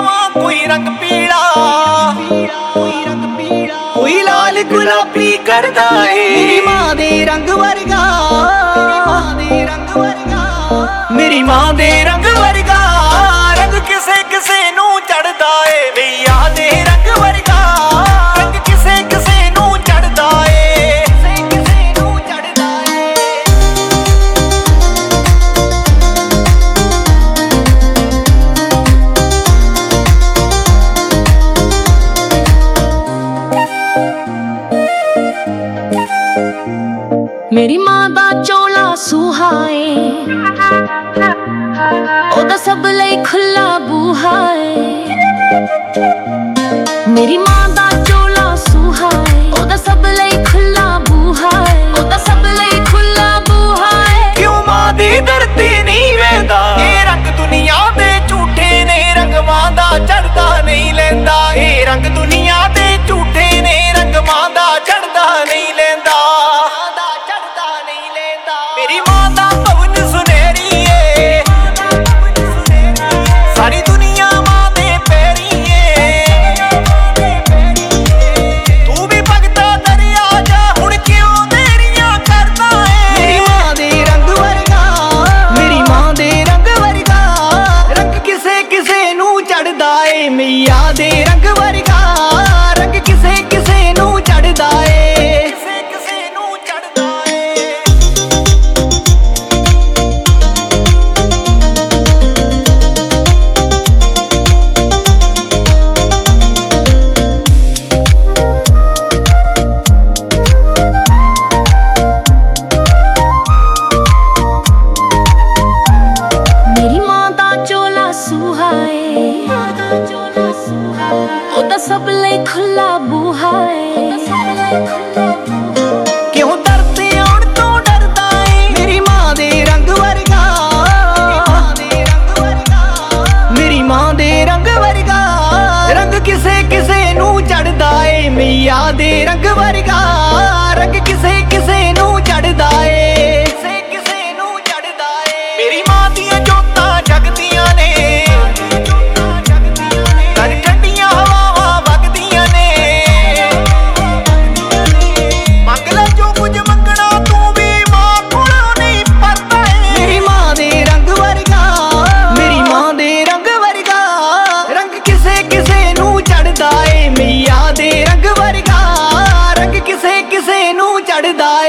ਜਾਵਾਂ ਕੋਈ ਰੰਗ ਪੀਲਾ, ਕੋਈ ਲਾਲ ਗੁਲਾਬੀ ਕਰਦਾ ਏ। ਮੇਰੀ ਮਾਂ ਦੇ ਰੰਗ ਵਰਗਾ, ਮੇਰੀ ਮਾਂ ਦੇ ਰੰਗ ਵਰਗਾ ਰੰਗ ਕਿਸੇ ਕਿਸੇ ਨੂੰ ਚੜਦਾ ਏ। ਮਈਆ ਦੇ ਰੰਗ ਵਰਗਾ ਰੰਗ ਕਿਸੇ ਕਿਸੇ ਨੂੰ ਚੜਦਾ ਏ, ਕਿਸੇ ਨੂੰ ਚੜਦਾ ਏ। मेरी माँ दा चोला सूहा है, ओदा सब लई खुला बूहा है। मेरी माँ दा चोला सूहा है, ओदा सब लई खुला बूहा है, ओदा सब लई खुला बूहा है। क्यों मां दे दर ते नहीं वहदा, ये रंग दुनिया दे झूठे ने, रंग मां दा चढ़दा नहीं लैंदा। ये रंग दुनिया दे झूठे ने, रंग मां दा चढ़दा नहीं लैंदा। मेरी मां दा भवन सुनहरी ए, सारी दुनिया मां दे पैरी ए। तू भी भगता दरिया जा हुण क्यों देरियां करदा ए। मेरी मां दे रंग वर्गा, मेरी मां दे रंग वर्गा रंग किसे किसे नू चढ़दा ए। मैया दे रंग वर्गा रंग किसे किसे नू चढ़दा ए, किसे किसे नू चढ़दा ए। मेरी माँ दा चोला सूहा है, ओदा सब लई खुला बूहा है। क्यों डरते आउण तो डरदा ए। मेरी मां दे रंग वर्गा, मेरी मां दे रंग वर्गा रंग किसे किसे नू चढ़दा ए। मैया दे रंग वर्गा रंग किसे किसे नू चढ़दा ए, किसे किसे नू चढ़दा ए। मेरी मां दियां जोतां जगदियां ने, कर ठंडियां हवावां वगदियां ने। मंग ले जो कुछ मंगना तू भी मां कोलों नहीं परदा ए। मेरी मां दे रंग वर्गा, मेरी मां दे रंग वर्गा रंग किसे किसे नू चढ़दा ए। मैया दे रंग वर्गा रंग किसे किसे नू चढ़दा ए।